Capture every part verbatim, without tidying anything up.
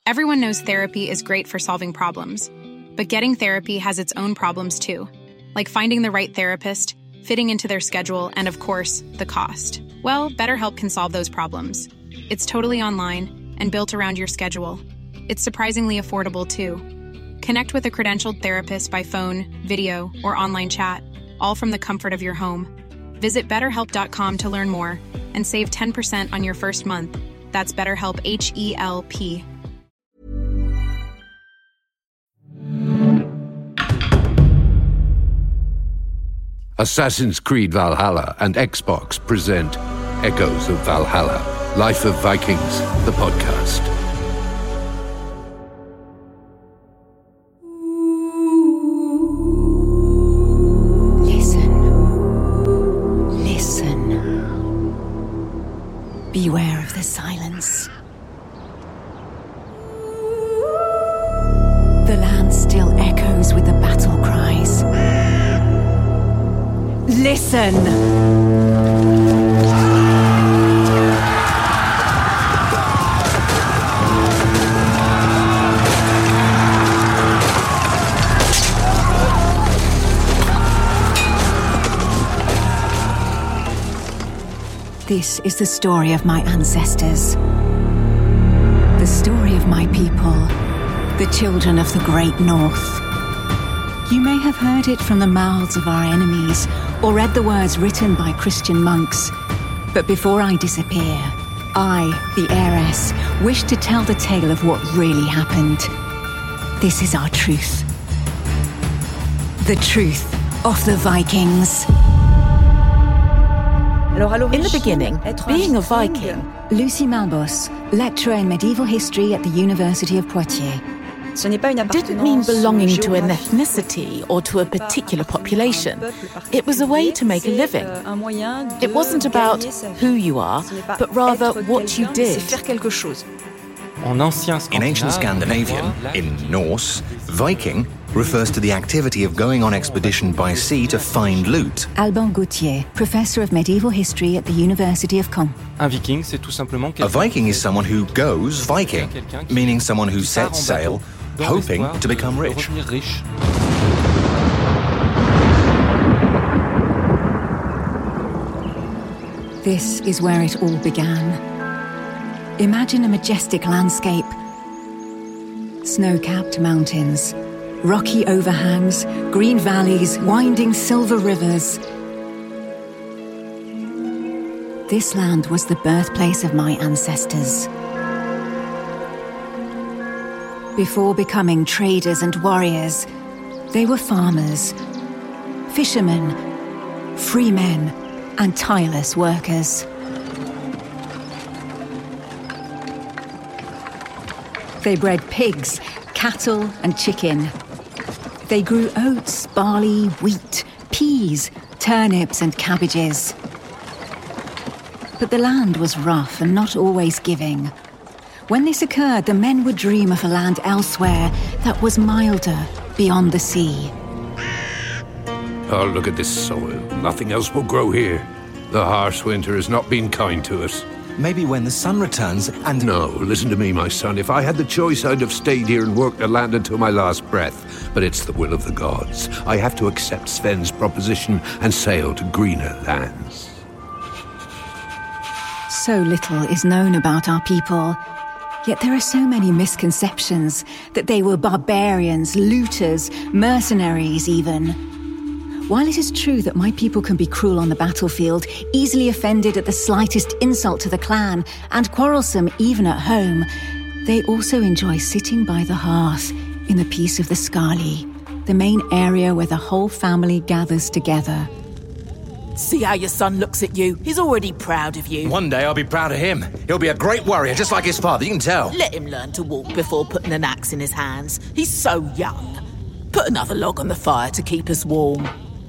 Everyone knows therapy is great for solving problems, but getting therapy has its own problems too, like finding the right therapist, fitting into their schedule, and of course, the cost. Well, BetterHelp can solve those problems. It's totally online and built around your schedule. It's surprisingly affordable too. Connect with a credentialed therapist by phone, video, or online chat, all from the comfort of your home. Visit better help dot com to learn more and save ten percent on your first month. That's BetterHelp, H E L P. Assassin's Creed Valhalla and Xbox present Echoes of Valhalla, Life of Vikings, the podcast. Listen. Listen. Beware of the silence. The land still echoes with the battle cries. Listen! This is the story of my ancestors. The story of my people, the children of the Great North. You may have heard it from the mouths of our enemies, or read the words written by Christian monks. But before I disappear, I, the heiress, wish to tell the tale of what really happened. This is our truth. The truth of the Vikings. In the beginning, being a Viking... Lucy Malbos, lecturer in medieval history at the University of Poitiers. didn't mean belonging to an ethnicity or to a particular population. It was a way to make a living. It wasn't about who you are, but rather what you did. In ancient Scandinavian, in Norse, Viking refers to the activity of going on expedition by sea to find loot. Alban Gauthier, professor of medieval history at the University of Caen. A Viking is someone who goes Viking, meaning someone who sets sail, hoping to become rich. This is where it all began. Imagine a majestic landscape. Snow-capped mountains, rocky overhangs, green valleys, winding silver rivers. This land was the birthplace of my ancestors. Before becoming traders and warriors, they were farmers, fishermen, free men, and tireless workers. They bred pigs, cattle, and chicken. They grew oats, barley, wheat, peas, turnips, and cabbages. But the land was rough and not always giving. When this occurred, the men would dream of a land elsewhere that was milder, beyond the sea. Oh, look at this soil. Nothing else will grow here. The harsh winter has not been kind to us. Maybe when the sun returns and... No, listen to me, my son. If I had the choice, I'd have stayed here and worked the land until my last breath. But it's the will of the gods. I have to accept Sven's proposition and sail to greener lands. So little is known about our people. Yet there are so many misconceptions that they were barbarians, looters, mercenaries even. While it is true that my people can be cruel on the battlefield, easily offended at the slightest insult to the clan, and quarrelsome even at home, they also enjoy sitting by the hearth in the peace of the Skali, the main area where the whole family gathers together. See how your son looks at you. He's already proud of you. One day I'll be proud of him. He'll be a great warrior, just like his father, you can tell. Let him learn to walk before putting an axe in his hands. He's so young. Put another log on the fire to keep us warm.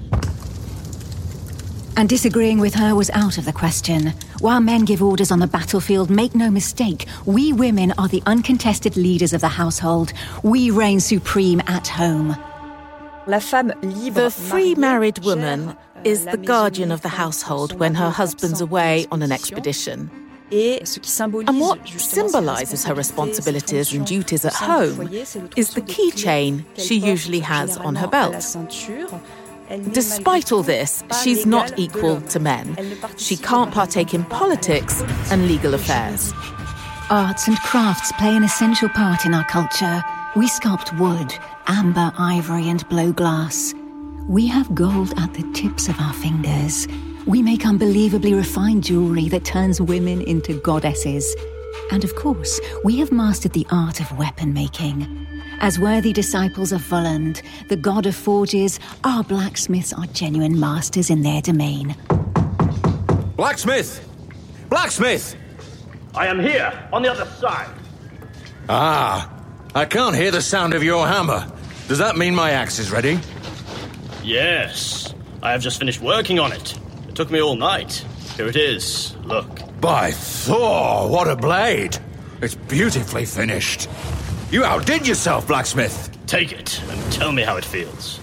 And disagreeing with her was out of the question. While men give orders on the battlefield, make no mistake, we women are the uncontested leaders of the household. We reign supreme at home. The free married woman is the guardian of the household when her husband's away on an expedition. And what symbolises her responsibilities and duties at home is the keychain she usually has on her belt. Despite all this, she's not equal to men. She can't partake in politics and legal affairs. Arts and crafts play an essential part in our culture. We sculpt wood, amber, ivory, and blow glass. We have gold at the tips of our fingers. We make unbelievably refined jewellery that turns women into goddesses. And of course, we have mastered the art of weapon making. As worthy disciples of Voland, the god of forges, our blacksmiths are genuine masters in their domain. Blacksmith! Blacksmith! I am here, on the other side. Ah, I can't hear the sound of your hammer. Does that mean my axe is ready? Yes, I have just finished working on it. It took me all night. Here it is, look. By Thor, what a blade! It's beautifully finished. You outdid yourself, blacksmith. Take it and tell me how it feels.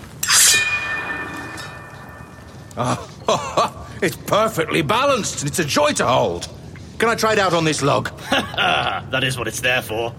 Oh, it's perfectly balanced and it's a joy to hold. Can I try it out on this log? That is what it's there for.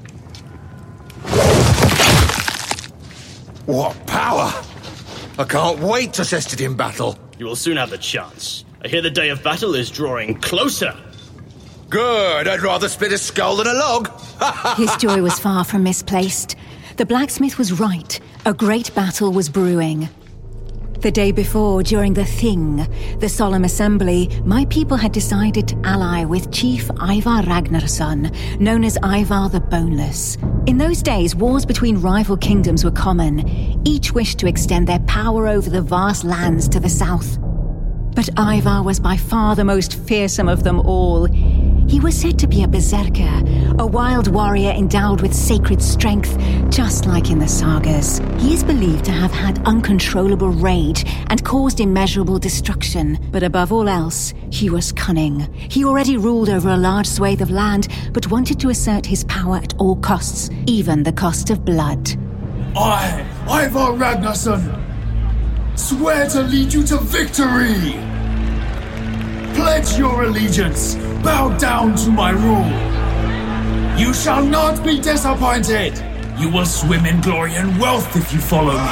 What power! I can't wait to test it in battle. You will soon have the chance. I hear the day of battle is drawing closer. Good, I'd rather split a skull than a log. His joy was far from misplaced. The blacksmith was right. A great battle was brewing. The day before, during the Thing, the solemn assembly, my people had decided to ally with Chief Ivar Ragnarsson, known as Ivar the Boneless. In those days, wars between rival kingdoms were common. Each wished to extend their power over the vast lands to the south. But Ivar was by far the most fearsome of them all. He was said to be a berserker, a wild warrior endowed with sacred strength, just like in the sagas. He is believed to have had uncontrollable rage and caused immeasurable destruction. But above all else, he was cunning. He already ruled over a large swathe of land, but wanted to assert his power at all costs, even the cost of blood. I, Ivar Ragnarsson, swear to lead you to victory! Pledge your allegiance, bow down to my rule. You shall not be disappointed. You will swim in glory and wealth if you follow me.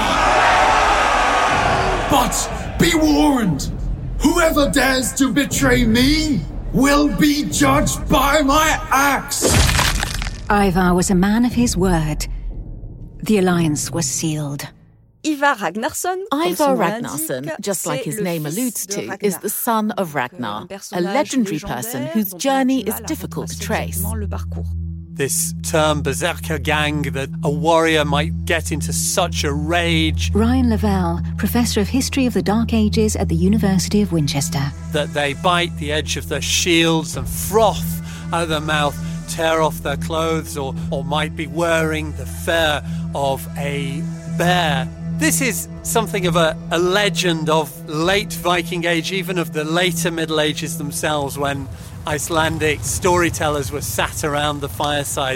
But be warned, whoever dares to betray me will be judged by my axe. Ivar was a man of his word. The alliance was sealed. Ivar Ragnarsson, Ivar Ragnarsson, just like his name alludes to, is the son of Ragnar, a legendary person whose journey is difficult to trace. This term berserker gang, that a warrior might get into such a rage. Ryan Lavelle, Professor of History of the Dark Ages at the University of Winchester. That they bite the edge of their shields and froth out of their mouth, tear off their clothes, or, or might be wearing the fur of a bear. This is something of a, a legend of late Viking Age, even of the later Middle Ages themselves, when Icelandic storytellers were sat around the fireside.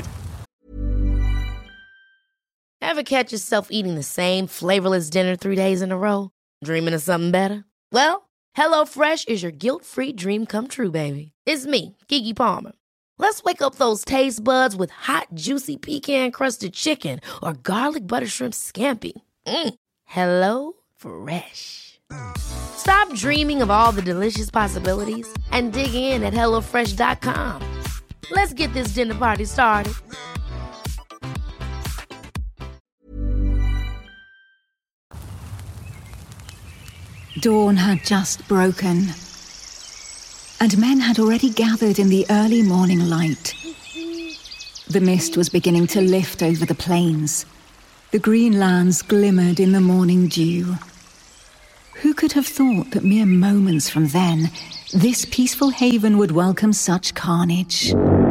Ever catch yourself eating the same flavorless dinner three days in a row? Dreaming of something better? Well, HelloFresh is your guilt-free dream come true, baby. It's me, Keke Palmer. Let's wake up those taste buds with hot, juicy pecan-crusted chicken or garlic butter shrimp scampi. Mm. Hello Fresh. Stop dreaming of all the delicious possibilities and dig in at hello fresh dot com. Let's get this dinner party started. Dawn had just broken, and men had already gathered in the early morning light. The mist was beginning to lift over the plains. The green lands glimmered in the morning dew. Who could have thought that mere moments from then, this peaceful haven would welcome such carnage?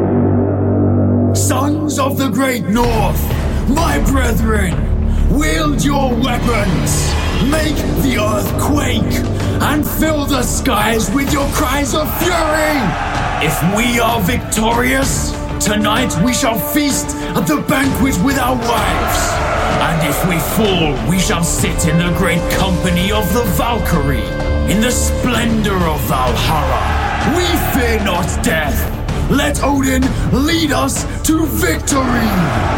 Sons of the Great North, my brethren, wield your weapons, make the earth quake, and fill the skies with your cries of fury! If we are victorious, tonight we shall feast at the banquet with our wives. And if we fall, we shall sit in the great company of the Valkyrie, in the splendor of Valhalla. We fear not death, let Odin lead us to victory!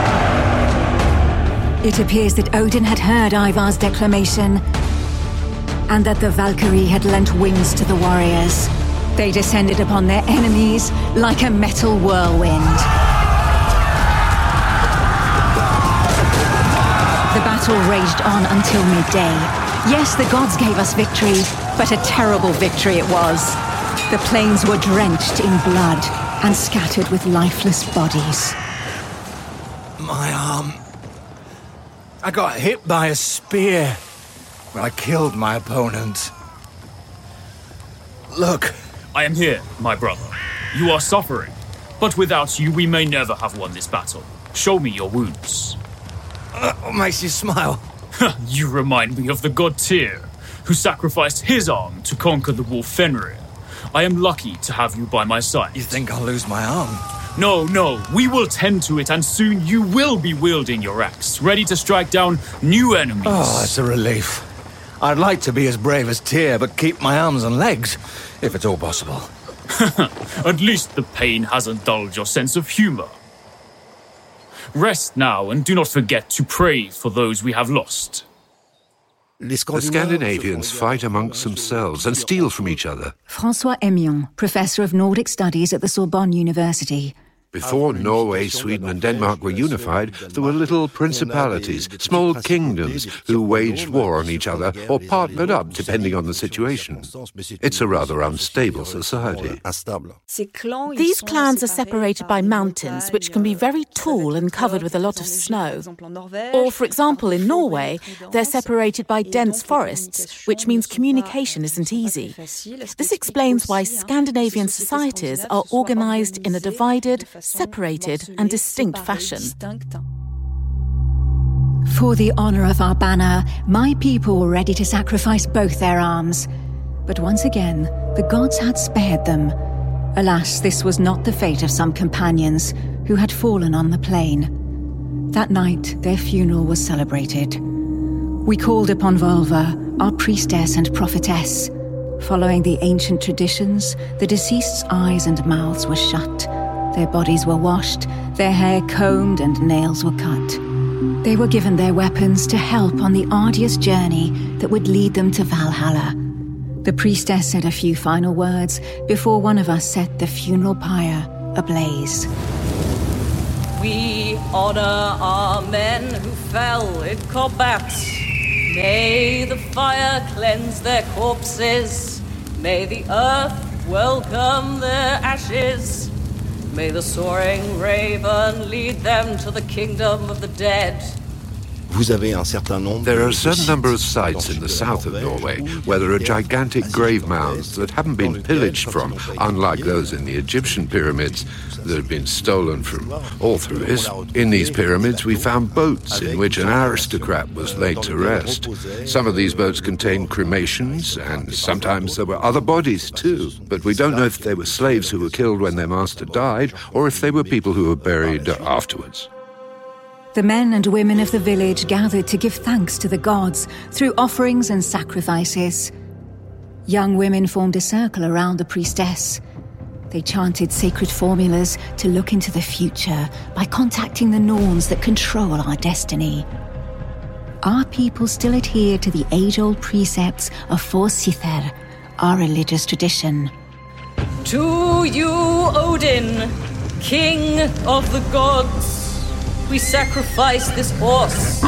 It appears that Odin had heard Ivar's declamation, and that the Valkyrie had lent wings to the warriors. They descended upon their enemies like a metal whirlwind. The battle raged on until midday. Yes, the gods gave us victory, but a terrible victory it was. The plains were drenched in blood and scattered with lifeless bodies. My arm. I got hit by a spear. I killed my opponent. Look. I am here, my brother. You are suffering. But without you, we may never have won this battle. Show me your wounds. Uh, what makes you smile? You remind me of the god Tyr, who sacrificed his arm to conquer the wolf Fenrir. I am lucky to have you by my side. You think I'll lose my arm? No, no. We will tend to it, and soon you will be wielding your axe, ready to strike down new enemies. Oh, it's a relief. I'd like to be as brave as Tyr, but keep my arms and legs, if it's all possible. At least the pain hasn't dulled your sense of humor. Rest now, and do not forget to pray for those we have lost. The Scandinavians fight amongst themselves and steal from each other. François Emion, Professor of Nordic Studies at the Sorbonne University. Before Norway, Sweden and Denmark were unified, there were little principalities, small kingdoms, who waged war on each other or partnered up depending on the situation. It's a rather unstable society. These clans are separated by mountains, which can be very tall and covered with a lot of snow. Or, for example, in Norway, they're separated by dense forests, which means communication isn't easy. This explains why Scandinavian societies are organized in a divided, separated and distinct fashion. For the honor of our banner, my people were ready to sacrifice both their arms. But once again, the gods had spared them. Alas, this was not the fate of some companions who had fallen on the plain. That night, their funeral was celebrated. We called upon Volva, our priestess and prophetess. Following the ancient traditions, the deceased's eyes and mouths were shut. Their bodies were washed, their hair combed and nails were cut. They were given their weapons to help on the arduous journey that would lead them to Valhalla. The priestess said a few final words before one of us set the funeral pyre ablaze. We honor our men who fell in combat. May the fire cleanse their corpses. May the earth welcome their ashes. May the soaring raven lead them to the kingdom of the dead. There are a certain number of sites in the south of Norway where there are gigantic grave mounds that haven't been pillaged from, unlike those in the Egyptian pyramids that have been stolen from all through history. In these pyramids, we found boats in which an aristocrat was laid to rest. Some of these boats contained cremations, and sometimes there were other bodies too. But we don't know if they were slaves who were killed when their master died, or if they were people who were buried afterwards. The men and women of the village gathered to give thanks to the gods through offerings and sacrifices. Young women formed a circle around the priestess. They chanted sacred formulas to look into the future by contacting the Norns that control our destiny. Our people still adhere to the age-old precepts of Forsythia, our religious tradition. To you, Odin, king of the gods, we sacrifice this horse.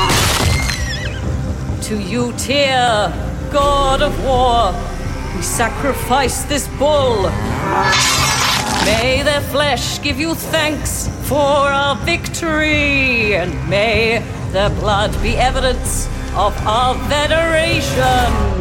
To you, Tyr, god of war, we sacrifice this bull. May their flesh give you thanks for our victory, and may their blood be evidence of our veneration.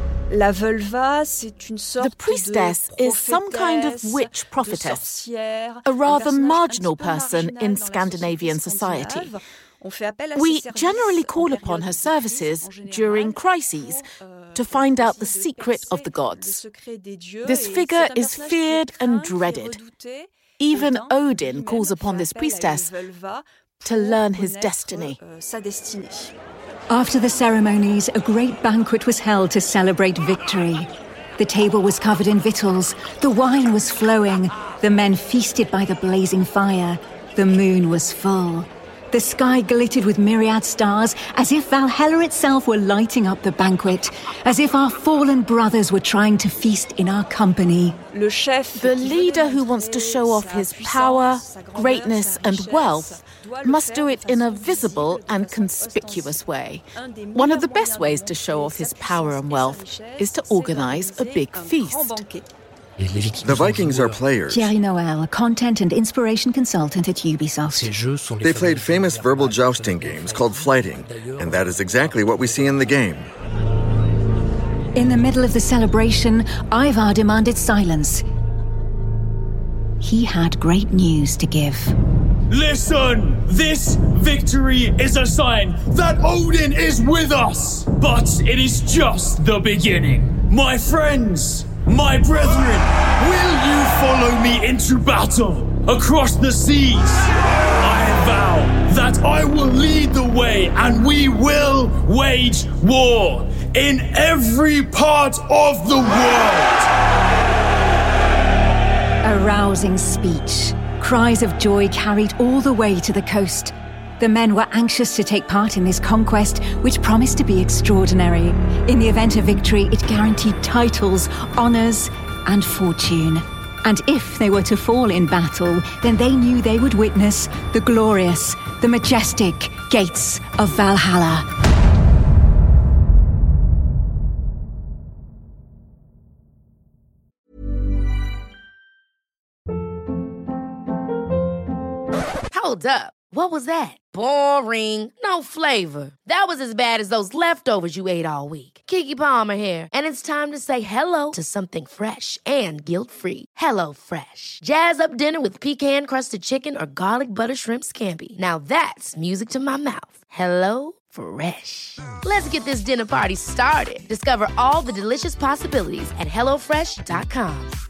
The priestess is some kind of witch prophetess, a rather marginal person in Scandinavian society. We generally call upon her services during crises to find out the secret of the gods. This figure is feared and dreaded. Even Odin calls upon this priestess to learn his destiny. After the ceremonies, a great banquet was held to celebrate victory. The table was covered in victuals, the wine was flowing, the men feasted by the blazing fire, the moon was full. The sky glittered with myriad stars, as if Valhalla itself were lighting up the banquet, as if our fallen brothers were trying to feast in our company. The leader who wants to show off his power, greatness, and wealth must do it in a visible and conspicuous way. One of the best ways to show off his power and wealth is to organize a big feast. The Vikings are players. Thierry Noël, a content and inspiration consultant at Ubisoft. They played famous verbal jousting games called flighting, and that is exactly what we see in the game. In the middle of the celebration, Ivar demanded silence. He had great news to give. Listen! This victory is a sign that Odin is with us! But it is just the beginning. My friends, my brethren, will you follow me into battle across the seas? I vow that I will lead the way and we will wage war in every part of the world. A rousing speech. Cries of joy carried all the way to the coast. The men were anxious to take part in this conquest, which promised to be extraordinary. In the event of victory, it guaranteed titles, honors, and fortune. And if they were to fall in battle, then they knew they would witness the glorious, the majestic gates of Valhalla. Hold up. What was that? Boring. No flavor. That was as bad as those leftovers you ate all week. Keke Palmer here, and it's time to say hello to something fresh and guilt-free. Hello Fresh. Jazz up dinner with pecan-crusted chicken or garlic butter shrimp scampi. Now that's music to my mouth. Hello Fresh. Let's get this dinner party started. Discover all the delicious possibilities at hello fresh dot com.